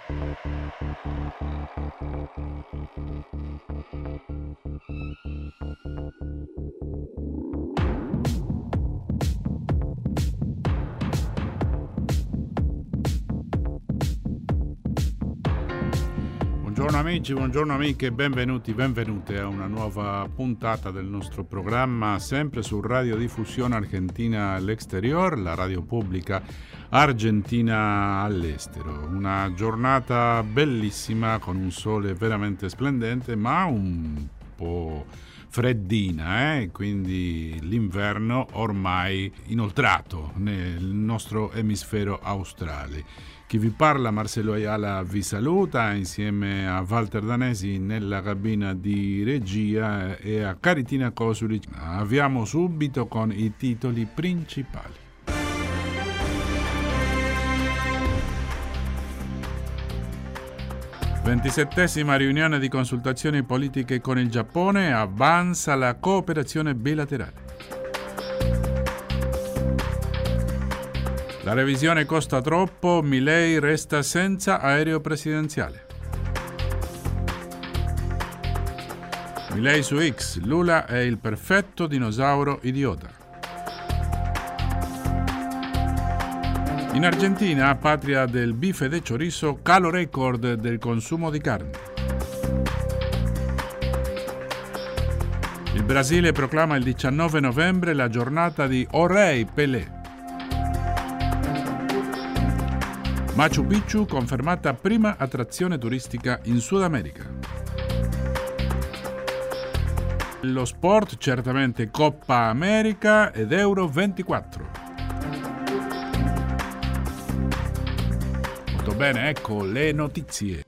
Buongiorno amiche e benvenute a una nuova puntata del nostro programma, sempre su Radiodiffusione Argentina all'Exterior, la radio pubblica argentina all'estero. Una giornata bellissima con un sole veramente splendente, ma un po' freddina, quindi l'inverno ormai inoltrato nel nostro emisfero australe. Chi vi parla, Marcello Ayala, vi saluta insieme a Walter Danesi nella cabina di regia e a Caritina Cosuli. Avviamo subito con i titoli principali. Ventisettesima riunione di consultazioni politiche con il Giappone, avanza la cooperazione bilaterale. La revisione costa troppo, Milei resta senza aereo presidenziale. Milei su X, Lula è il perfetto dinosauro idiota. In Argentina, patria del bife de chorizo, calo record del consumo di carne. Il Brasile proclama il 19 novembre la giornata di Orei Pelé. Machu Picchu confermata prima attrazione turistica in Sud America. Lo sport certamente Coppa America ed Euro 24. Molto bene, ecco le notizie.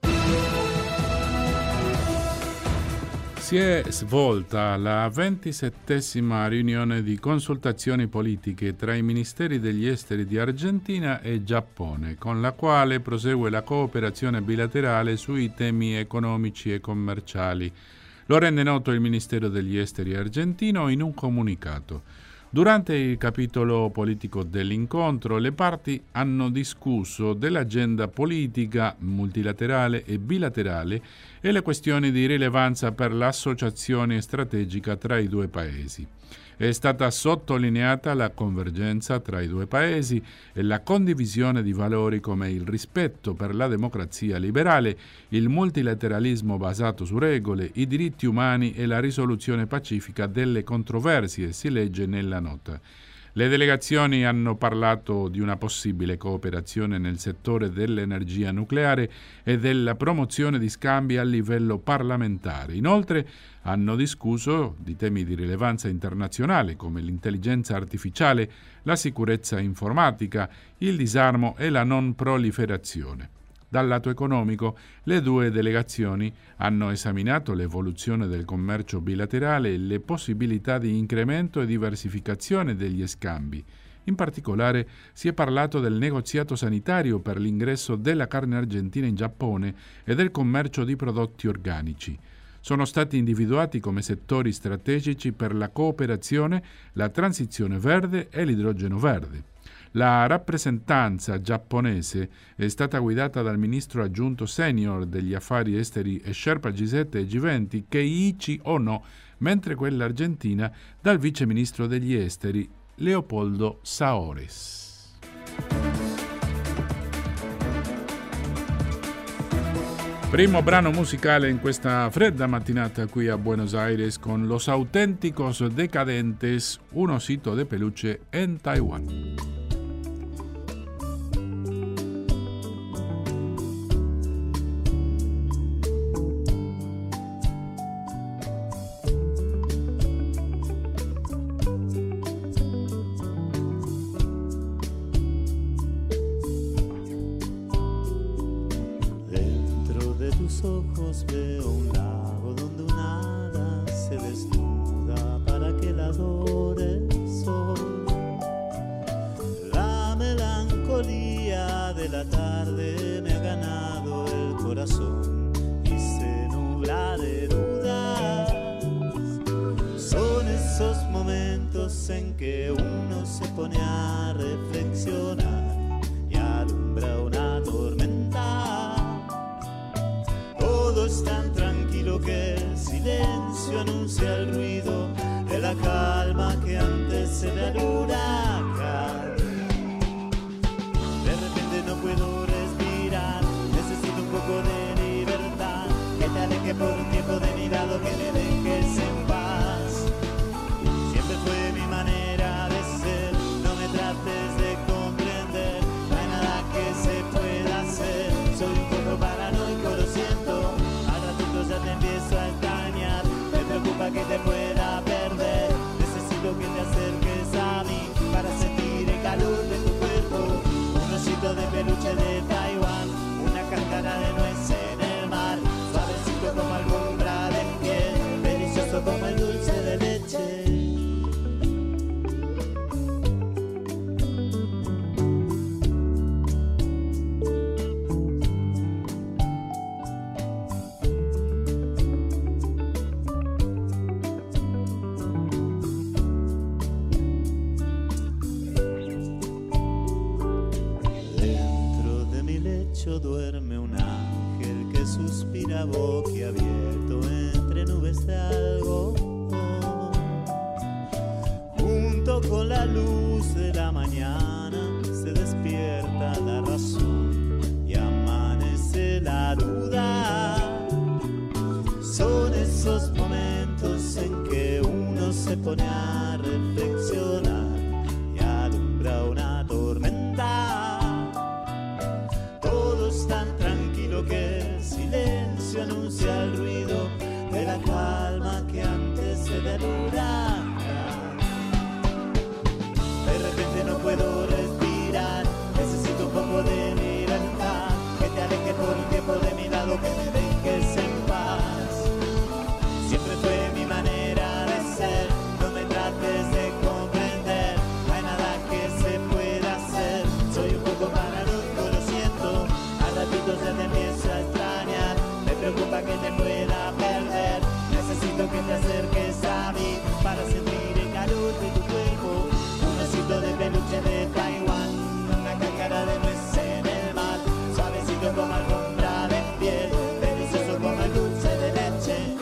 Si è svolta la 27esima riunione di consultazioni politiche tra i ministeri degli esteri di Argentina e Giappone, con la quale prosegue la cooperazione bilaterale sui temi economici e commerciali. Lo rende noto il Ministero degli Esteri argentino in un comunicato. Durante il capitolo politico dell'incontro, le parti hanno discusso dell'agenda politica multilaterale e bilaterale e le questioni di rilevanza per l'associazione strategica tra i due paesi. È stata sottolineata la convergenza tra i due paesi e la condivisione di valori come il rispetto per la democrazia liberale, il multilateralismo basato su regole, i diritti umani e la risoluzione pacifica delle controversie, si legge nella nota. Le delegazioni hanno parlato di una possibile cooperazione nel settore dell'energia nucleare e della promozione di scambi a livello parlamentare. Inoltre hanno discusso di temi di rilevanza internazionale come l'intelligenza artificiale, la sicurezza informatica, il disarmo e la non proliferazione. Dal lato economico, le due delegazioni hanno esaminato l'evoluzione del commercio bilaterale e le possibilità di incremento e diversificazione degli scambi. In particolare si è parlato del negoziato sanitario per l'ingresso della carne argentina in Giappone e del commercio di prodotti organici. Sono stati individuati come settori strategici per la cooperazione, la transizione verde e l'idrogeno verde. La rappresentanza giapponese è stata guidata dal ministro aggiunto senior degli affari esteri e Sherpa G7 e G20 Keiichi Ono, mentre quella argentina dal vice ministro degli esteri Leopoldo Saores. Primo brano musicale in questa fredda mattinata qui a Buenos Aires con Los Auténticos Decadentes, un osito de peluche en Taiwán. Ojos veo un lago donde un hada se desnuda para que la adore el sol. La melancolía de la tarde me ha ganado el corazón y se nubla de dudas. Son esos momentos en que uno se pone a reflexionar y alumbra una tormenta. silencio anuncia el ruido de la calma que antecede al huracán. De repente no puedo respirar, necesito un poco de libertad, que te aleje por un tiempo de mi lado, que me dejes en paz. Siempre fue mi manera de ser, no me trates de comprender, no hay nada que se pueda hacer. Soy un poco paranoico, lo siento, al ratito ya te empiezo a extrañar, me preocupa que te pueda perder, necesito que te acerques a mí para sentir el calor de tu cuerpo, un osito de peluche de Taiwán, una cáscara de nuez en el mar, suavecito como alfombra de piel, delicioso como el dulce de leche. Duerme un ángel que suspira boquiabierto entre nubes de algodón. Junto con la luz de la mañana se despierta la razón y amanece la duda. Son esos momentos en que uno se pone a reflexionar y alumbra una tormenta. Tan tranquilo que el silencio anuncia el ruido de la calma que antecede el huracán. De repente no puedo respirar, necesito un poco de libertad, que te aleje por un tiempo de mi lado, que me dejes en paz. Siempre fue mi manera de ser, no me trates de comprender, no hay nada que se pueda hacer. Soy un poco paranoico, lo siento, ya te empiezo a extrañar, me preocupa que te pueda perder, necesito que te acerques a mí para sentir el calor de tu cuerpo, un osito de peluche de Taiwán, una cáscara de nuez en el mar, suavecito como alfombra de piel, delicioso como el dulce de leche.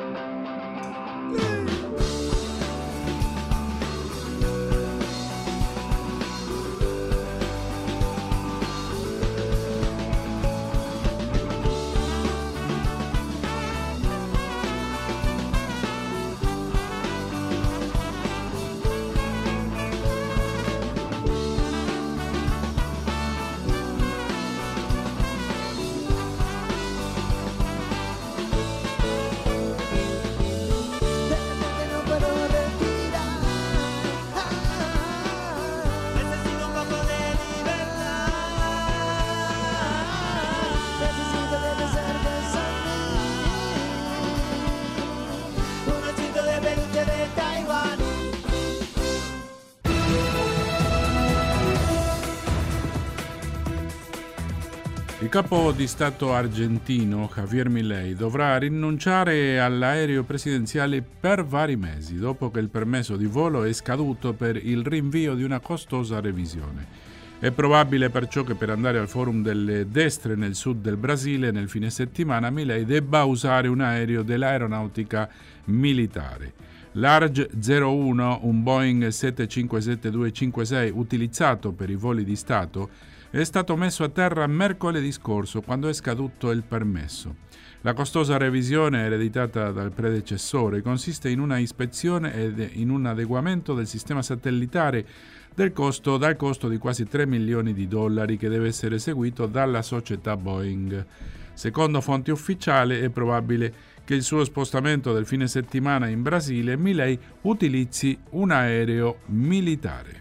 Il capo di Stato argentino Javier Milei dovrà rinunciare all'aereo presidenziale per vari mesi, dopo che il permesso di volo è scaduto per il rinvio di una costosa revisione. È probabile perciò che per andare al forum delle destre nel sud del Brasile nel fine settimana Milei debba usare un aereo dell'aeronautica militare. L'ARJ 01, un Boeing 757-256 utilizzato per i voli di Stato, è stato messo a terra mercoledì scorso quando è scaduto il permesso. La costosa revisione ereditata dal predecessore consiste in una ispezione ed in un adeguamento del sistema satellitare dal costo di quasi $3 milioni che deve essere eseguito dalla società Boeing. Secondo fonti ufficiali è probabile che il suo spostamento del fine settimana in Brasile Milei utilizzi un aereo militare.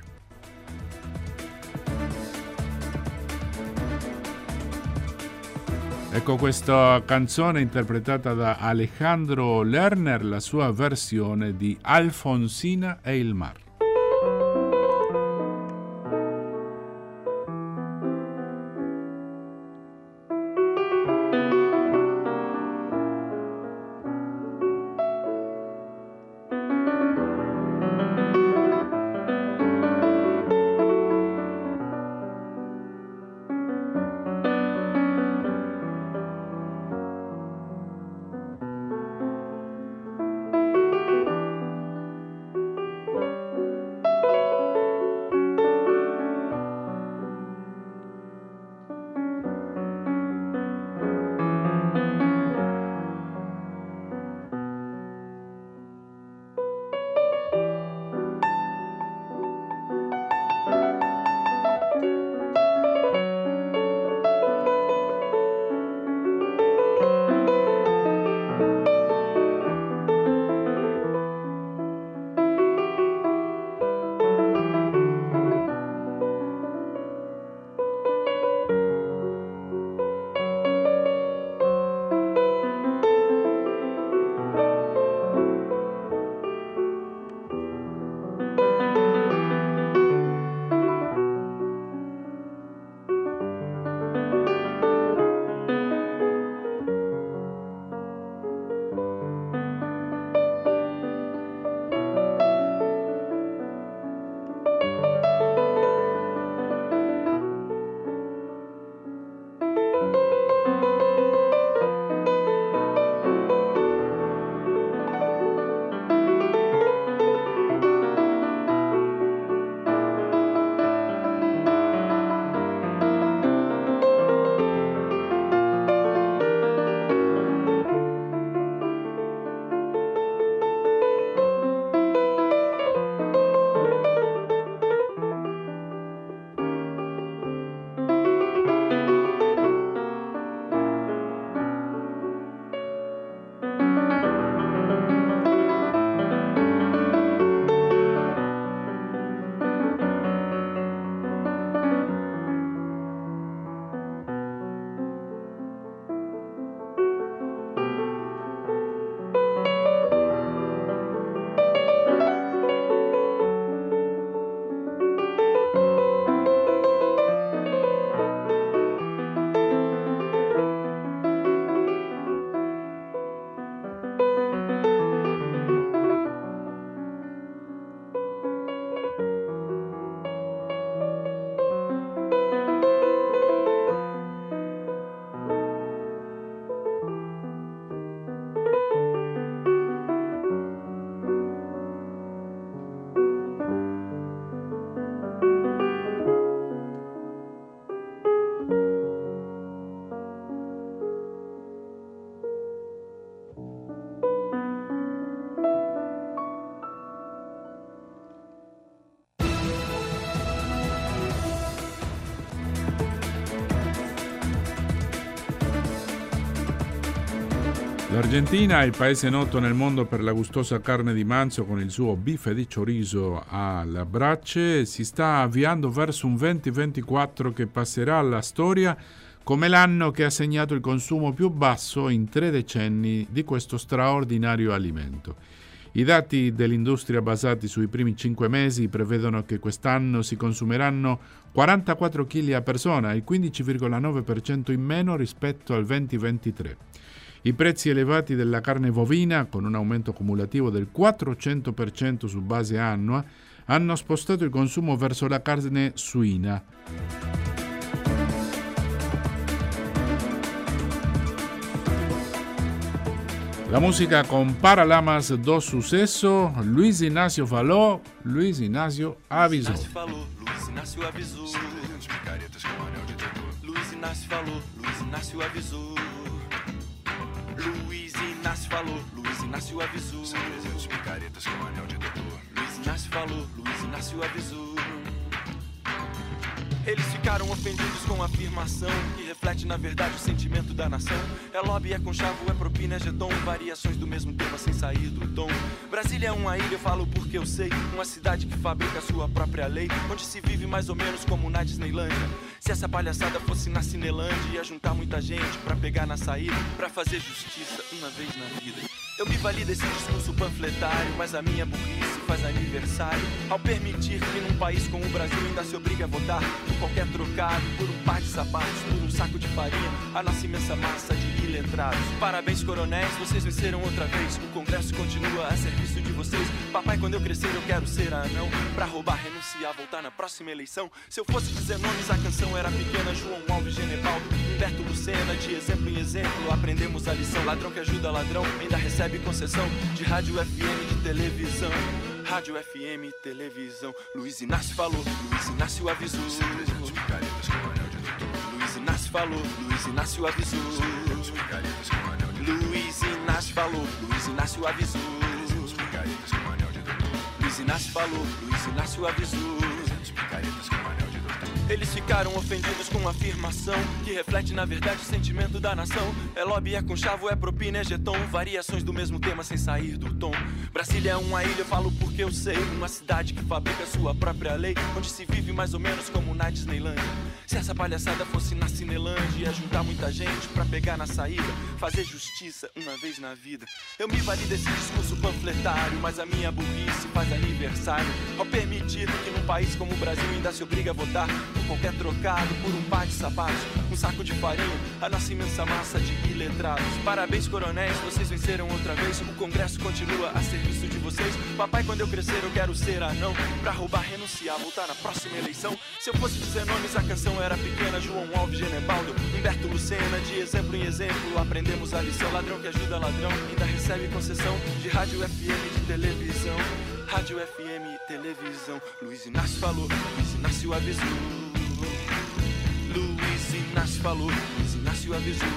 Ecco questa canzone interpretata da Alejandro Lerner, la sua versione di Alfonsina e il mar. L'Argentina, il paese noto nel mondo per la gustosa carne di manzo con il suo bife di chorizo alla brace, si sta avviando verso un 2024 che passerà alla storia come l'anno che ha segnato il consumo più basso in 3 decenni di questo straordinario alimento. I dati dell'industria basati sui primi 5 mesi prevedono che quest'anno si consumeranno 44 kg a persona, il 15,9% in meno rispetto al 2023. I prezzi elevati della carne bovina, con un aumento cumulativo del 400% su base annua, hanno spostato il consumo verso la carne suina. La música con Paralamas do Sucesso, Luiz Inácio falou, Luiz Inácio avisou. Luiz Inácio avisou. Luiz Inácio falou, Luiz Inácio avisou. Luiz Inácio falou, Luiz Inácio avisou. São 300 picaretas com anel de doutor. Luiz Inácio falou, Luiz Inácio avisou. Eles ficaram ofendidos com a afirmação que reflete na verdade o sentimento da nação. É lobby, é conchavo, é propina, é jeton, variações do mesmo tema sem sair do tom. Brasília é uma ilha, eu falo porque eu sei, uma cidade que fabrica a sua própria lei, onde se vive mais ou menos como na Disneylândia. Se essa palhaçada fosse na Cinelândia, ia juntar muita gente pra pegar na saída, pra fazer justiça uma vez na vida. Eu me vali desse discurso panfletário, mas a minha burrice faz aniversário ao permitir que num país como o Brasil ainda se obriga a votar por qualquer trocado, por um par de sapatos, por um saco de farinha, a nossa imensa massa de iletrados. Parabéns, coronéis, vocês venceram outra vez. O Congresso continua a serviço de vocês. Papai, quando eu crescer eu quero ser anão, pra roubar, renunciar, voltar na próxima eleição. Se eu fosse dizer nomes, a canção era pequena. João Alves, Genevaldo, Humberto Lucena, de exemplo em exemplo aprendemos a lição. Ladrão que ajuda ladrão ainda recebe concessão de rádio FM, de televisão. Rádio FM, televisão. Luiz Inácio falou, Luiz Inácio avisou. Luiz Inácio falou, Luiz Inácio avisou. Luiz Inácio falou, Luiz Inácio avisou. Luiz Inácio falou, Luiz Inácio avisou. Eles ficaram ofendidos com a afirmação que reflete na verdade o sentimento da nação. É lobby, é conchavo, é propina, é jeton, variações do mesmo tema sem sair do tom. Brasília é uma ilha, eu falo porque eu sei, uma cidade que fabrica sua própria lei, onde se vive mais ou menos como na Disneylândia. Se essa palhaçada fosse na Cinelândia, ia juntar muita gente pra pegar na saída, fazer justiça uma vez na vida. Eu me vali desse discurso panfletário, mas a minha burrice faz aniversário ao permitir que num país como o Brasil ainda se obriga a votar por qualquer trocado, por um par de sapatos, um saco de farinha, a nossa imensa massa de iletrados. Parabéns, coronéis, vocês venceram outra vez. O Congresso continua a serviço de vocês. Papai, quando eu crescer eu quero ser anão, pra roubar, renunciar, voltar na próxima eleição. Se eu fosse dizer nomes, a canção era pequena. João Alves, Genevaldo, Humberto Lucena, de exemplo em exemplo aprendemos a lição. Ladrão que ajuda ladrão ainda recebe concessão de rádio FM, de televisão. Rádio FM, televisão. Luiz Inácio falou, Luiz Inácio avisou. Luiz Inácio falou, Luiz Inácio avisou.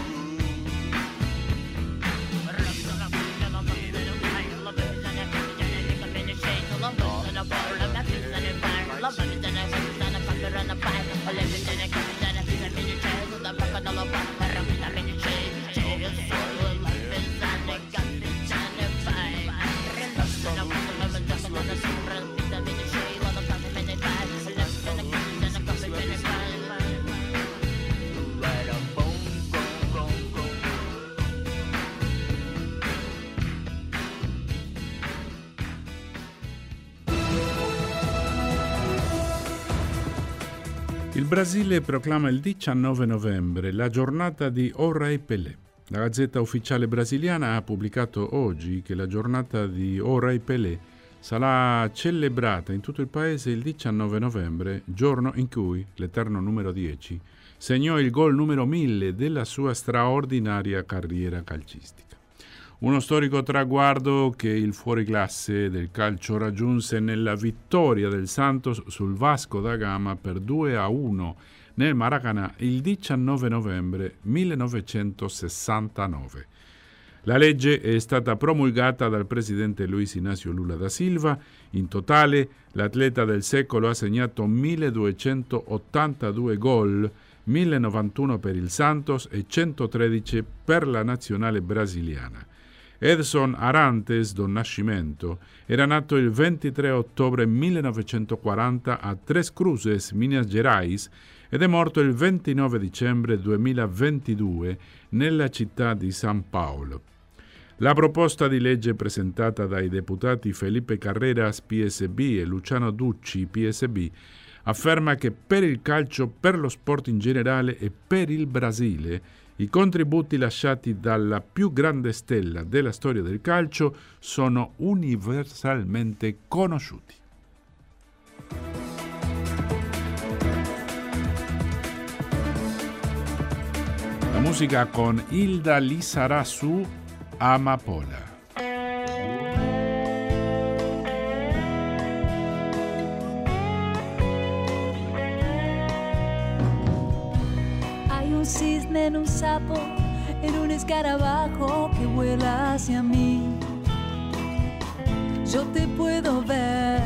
Il Brasile proclama il 19 novembre la giornata di Ora e Pelé. La Gazzetta Ufficiale Brasiliana ha pubblicato oggi che la giornata di Ora e Pelé sarà celebrata in tutto il paese il 19 novembre, giorno in cui l'eterno numero 10 segnò il gol numero 1000 della sua straordinaria carriera calcistica. Uno storico traguardo che il fuoriclasse del calcio raggiunse nella vittoria del Santos sul Vasco da Gama per 2-1 nel Maracanã il 19 novembre 1969. La legge è stata promulgata dal presidente Luiz Inácio Lula da Silva. In totale l'atleta del secolo ha segnato 1282 gol, 1091 per il Santos e 113 per la nazionale brasiliana. Edson Arantes do Nascimento era nato il 23 ottobre 1940 a Tres Cruces, Minas Gerais, ed è morto il 29 dicembre 2022 nella città di San Paolo. La proposta di legge presentata dai deputati Felipe Carreras, PSB, e Luciano Ducci, PSB, afferma che per il calcio, per lo sport in generale e per il Brasile, i contributi lasciati dalla più grande stella della storia del calcio sono universalmente conosciuti. La musica con Hilda Lizarazu, Amapola. Hay un cisne en un sapo, en un escarabajo que vuela hacia mí. Yo te puedo ver,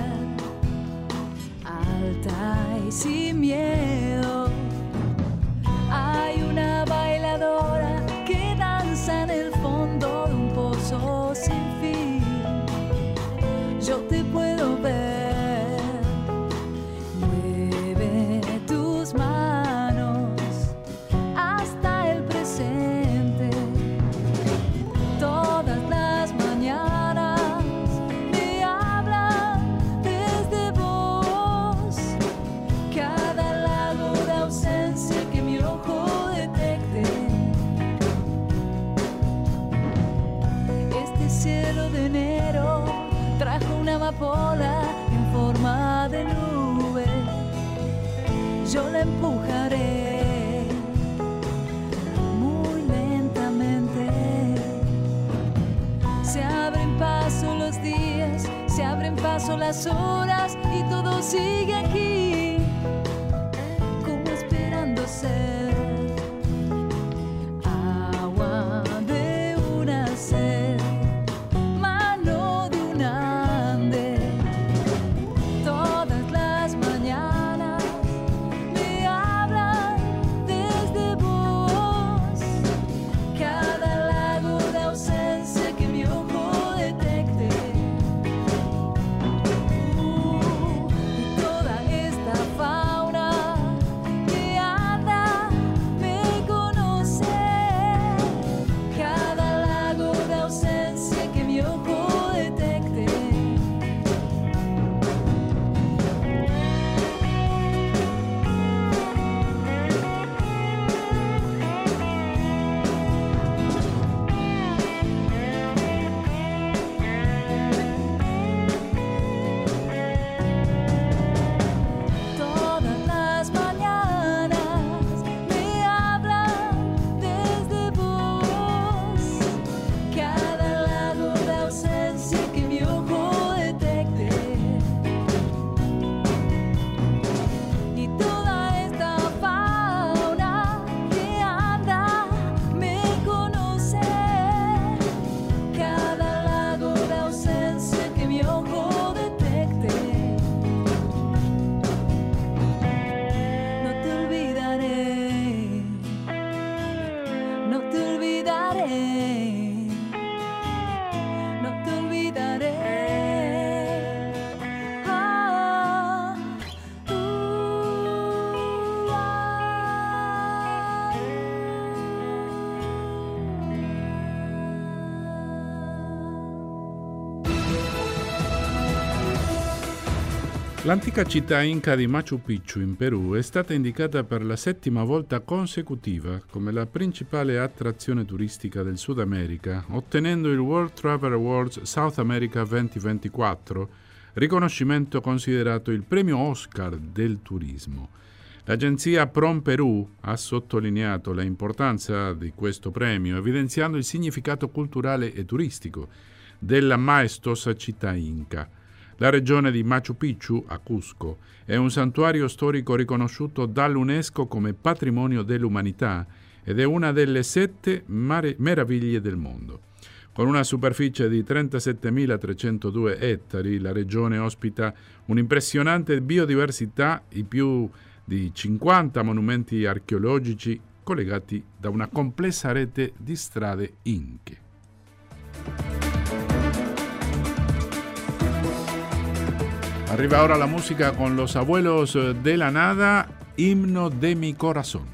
alta y sin miedo. Hay una bailadora que danza en el fondo de un pozo sin fin. Yo te puedo ver, mueve tus manos hasta el presente. Todas las mañanas me hablan desde vos. Cada lago de ausencia que mi ojo detecte. Este cielo de enero trajo una amapola en forma de nube. Yo la empujaré muy lentamente. Se abren paso los días, se abren paso las horas y todo sigue aquí, como esperando ser agua de una sed, mano de un ande. Todas las mañanas me hablan desde vos. Cada lago de ausencia que mi ojo detecte. Y toda esta fauna que anda me conoce. Cada lago de ausencia que mi ojo detecte. Todas las mañanas me hablan desde vos. Cada lago de ausencia que mi ojo detecte. Y toda esta fauna que anda me conoce. Cada lago de ausencia que mi ojo detecte. No te olvidaré, no te olvidaré, no te olvidaré. Ah, L'antica città inca di Machu Picchu in Perù è stata indicata per la 7ª volta consecutiva come la principale attrazione turistica del Sud America, ottenendo il World Travel Awards South America 2024, riconoscimento considerato il premio Oscar del turismo. L'agenzia Prom Perù ha sottolineato l'importanza di questo premio, evidenziando il significato culturale e turistico della maestosa città inca. La regione di Machu Picchu, a Cusco, è un santuario storico riconosciuto dall'UNESCO come patrimonio dell'umanità ed è una delle 7 meraviglie del mondo. Con una superficie di 37.302 ettari, la regione ospita un'impressionante biodiversità, i più di 50 monumenti archeologici collegati da una complessa rete di strade inche. Arriva ora la música con Los Abuelos de la Nada, Himno de mi Corazón.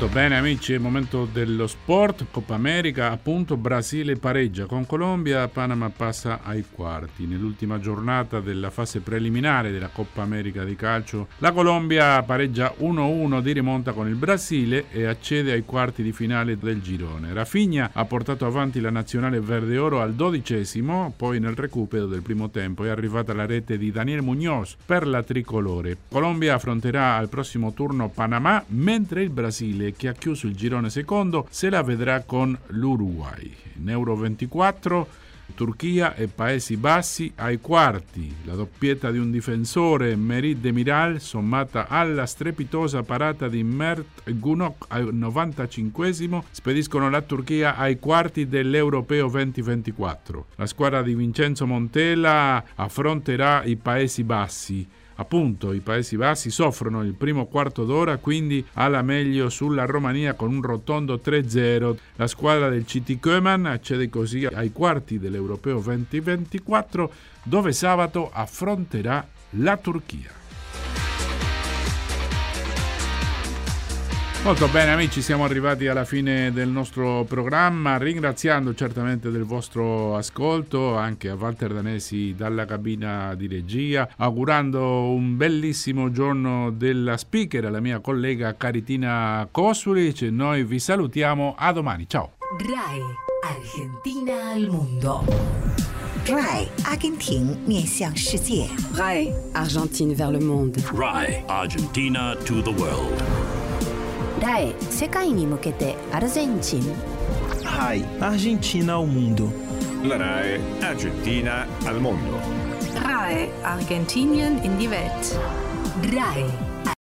Molto bene amici, è il momento dello sport. Coppa America, appunto, Brasile pareggia con Colombia, Panama passa ai quarti. Nell'ultima giornata della fase preliminare della Coppa America di calcio, la Colombia pareggia 1-1 di rimonta con il Brasile e accede ai quarti di finale del girone. Rafinha ha portato avanti la nazionale verde-oro al 12°, poi nel recupero del primo tempo è arrivata la rete di Daniel Muñoz per la tricolore. Colombia affronterà al prossimo turno Panama, mentre il Brasile, che ha chiuso il girone secondo, se la vedrà con l'Uruguay. In Euro 24 Turchia e Paesi Bassi ai quarti. La doppietta di un difensore, Merih Demiral, sommata alla strepitosa parata di Mert Günok al 95°, spediscono la Turchia ai quarti dell'Europeo 2024. La squadra di Vincenzo Montella affronterà i Paesi Bassi. Appunto, i Paesi Bassi soffrono il primo quarto d'ora, quindi alla meglio sulla Romania con un rotondo 3-0. La squadra del CT Koeman accede così ai quarti dell'Europeo 2024, dove sabato affronterà la Turchia. Molto bene amici, siamo arrivati alla fine del nostro programma, ringraziando certamente del vostro ascolto anche a Walter Danesi dalla cabina di regia, augurando un bellissimo giorno della speaker alla mia collega Caritina Kosulic. Noi vi salutiamo, a domani, ciao. RAI Argentina al mondo. RAI Argentina 面向世界 RAI Argentine vers le monde. RAI Argentina to the world. RAI 世界に向けてアルゼンチン RAI Argentina ao mundo. La RAI Argentina al mondo. RAI Argentinien in die Welt. RAI